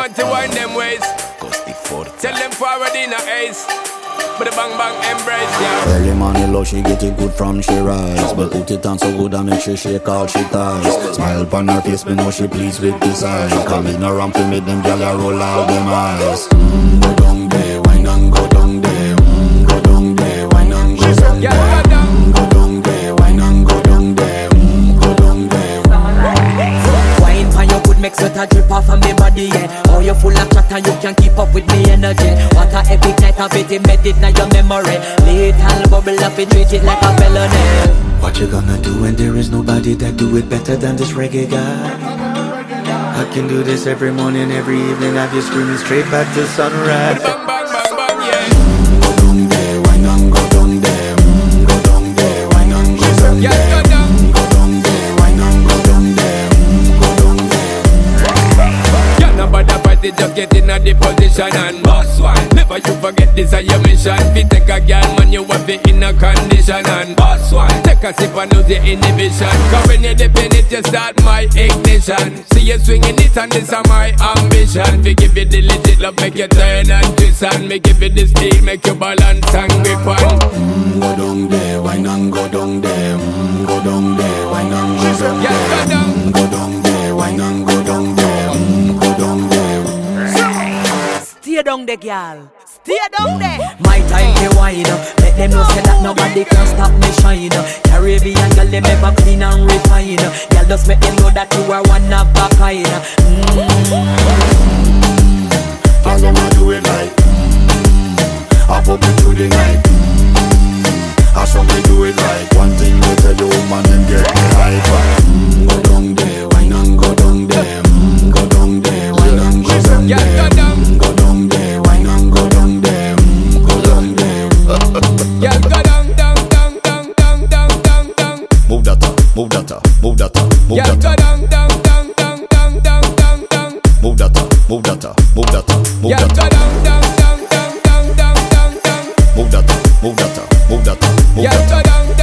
want to wind them ways. Tell them forward in a ace. But the bang bang embrace, yeah. Early morning love, she get it good from she rise. But put it on so good and make she shake all she ties. Smile upon her face, me know she pleased with this eyes. Come in around to make them gyal roll out them eyes. Go down there, wine and go down there. Go down there, wine and go down there. Go down there, wine and go down there. Go down there. Wine pan your good, make sweat a drip off of me body, yeah. Oh, you full of chat and you can keep up with me energy. What a epic night of it, embedded in your memory. Little bubble up, it treat it like a felony. What you gonna do when there is nobody that do it better than this reggae guy? I can do this every morning, every evening. Have you screaming straight back to sunrise. Bang bang bang bang, yeah. Go down there, wine and go down there. Go down there, wine and go down there. Yeah, go down. Go down there, wine and go down there. Go down there. Yeah, nobody fight it, just get in a the position and boss one. Never you forget this is your mission. If you take a girl, man, you have it in a condition and boss one. Take a sip and lose the inhibition. Cause when you dip in it, you start my ignition. See you swinging it and this is my ambition. We give you the legit love, make you turn and twist and me give you the speed, make you balance and grip on. Go down there, wine and go down there. Go down there, wine and go down there. Yeah, go down. Go down there, wine and go down there. Go down there. Stay down there, girl. Stay down there. My time to wine up. Let them know say that nobody can stop me shine. Caribbean girl, them ever clean and refine. Girl, just make them know that you are one of a kind. Girl, I'ma do it like I pop it through the night. I saw me do it like one thing to tell you, man, and get me hyper. Go down there, wine and go down there. Go down there, wine and go down there. Yeah, go down. Go down there, wine and go down there. Go down there. Yeah, go down, down, down, down, down, down, down, down. Move that up, move that up, move that up, move Yeah, that go up. down, down, down, down, down, down, down, down. Move that up, move that up, move that up, move Yeah, that go up. down, down, down, down, down, down, down. Move that up, move that up, move that up, move Yeah, that go up. down,